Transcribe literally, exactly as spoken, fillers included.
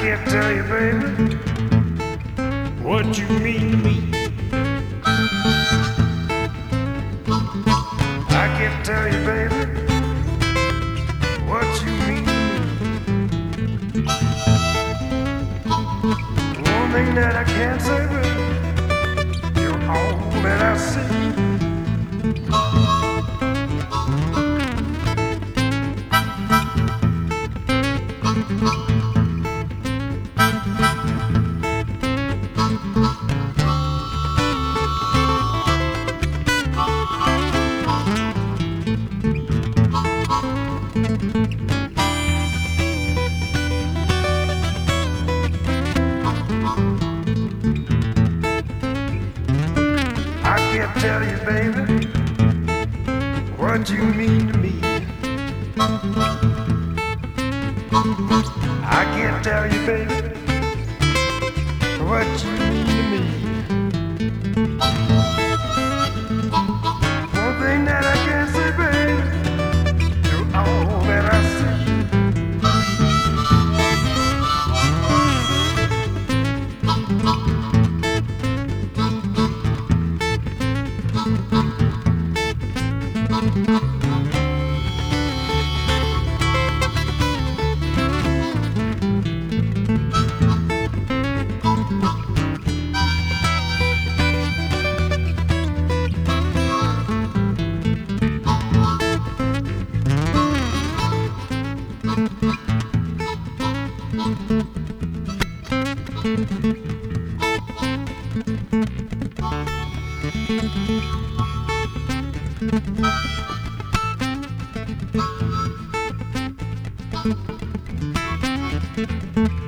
can't tell you, baby, what you mean to me. I can't tell you, baby, what you mean to me. One thing that I can't say, baby, you're all that I see. I can't tell you, baby, what you mean to me. I can't tell you, baby, what you mean to me. One thing that I can't say, baby, you're all that I see. Thank you.